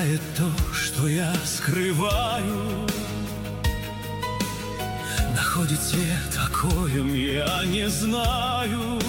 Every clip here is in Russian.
знает то, что я скрываю. Находит свет, о коем я не знаю.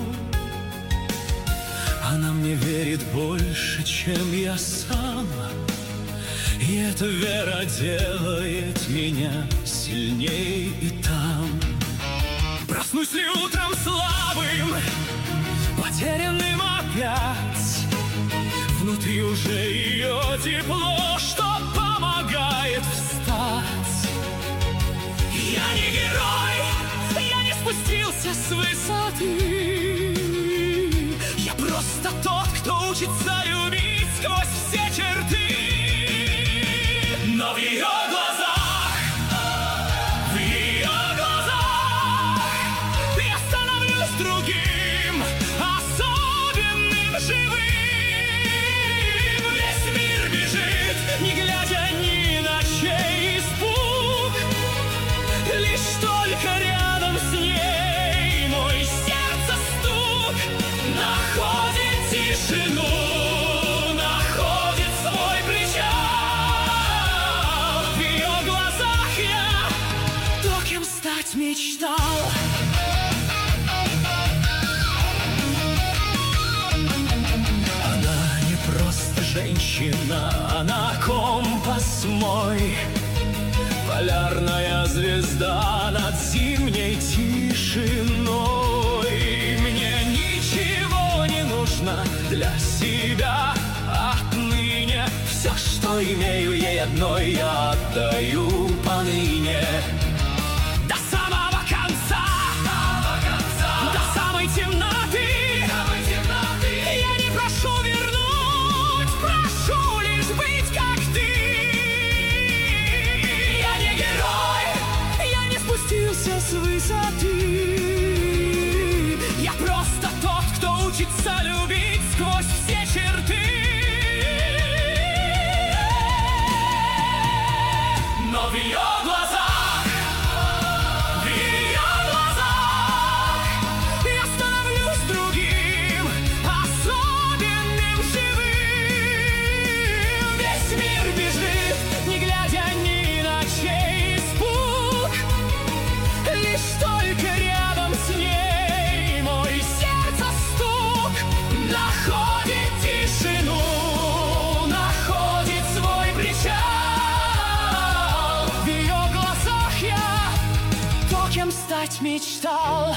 Она мне верит больше, чем я сам, и эта вера делает меня сильней и там. Проснусь ли утром слабым, потерянным опять, внутри уже ее тепло, что помогает встать. Я не герой, я не спустился с высоты. Я просто тот, кто учится любить сквозь все черты. Но в ее глазах, в ее глазах я становлюсь другим, особенным, живым. Весь мир бежит, не глядя ни на чей испуг. Лишь только рядом с ней мой сердце стук находит тишину, находит свой причал. В ее глазах я то, кем стать мечтал. Она не просто женщина, она компас мой, полярная звезда над зимней тишиной. Мне ничего не нужно для себя отныне. Все, что имею, ей одной я отдаю поныне. До самого конца, до самой темноты. Я не прошу вернуть, прошу лишь быть как ты. Я не герой, я не спустился с высоты. Я просто тот, кто учится любить сквозь все черты. Но в ее глазах, в ее глазах я становлюсь другим, особенным, живым. Весь мир бежит, не глядя ни на чей испуг. Лишь только рядом с ней мой сердце стук находит тишину, находит свой причал. В ее глазах я то, кем стать мечтал.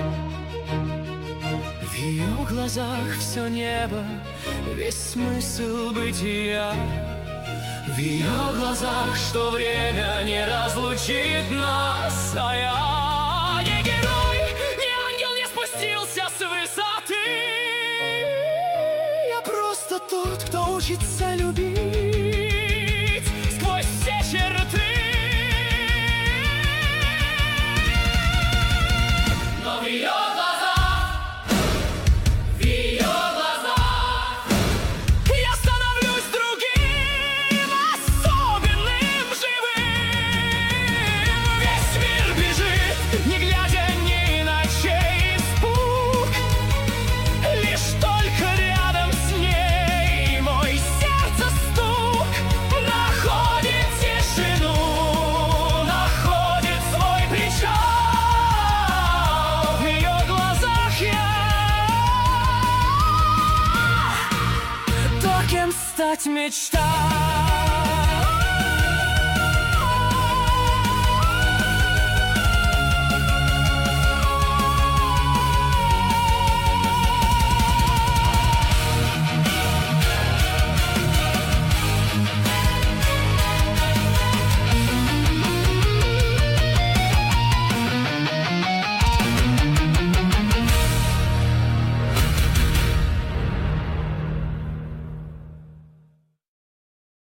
В ее глазах все небо, весь смысл бытия. В ее глазах, что время не разлучит нас, а я не герой, не ангел, не спустился с высоты. Я просто тот, кто учится любить сквозь все черты. Но в ее глазах, в ее глазах я становлюсь другим, особенным, живым. Весь мир бежит, не глядя ни на чей испуг. Лишь только рядом с ней мой сердце стук находит тишину, находит свой причал. В ее глазах я то, кем стать мечтал.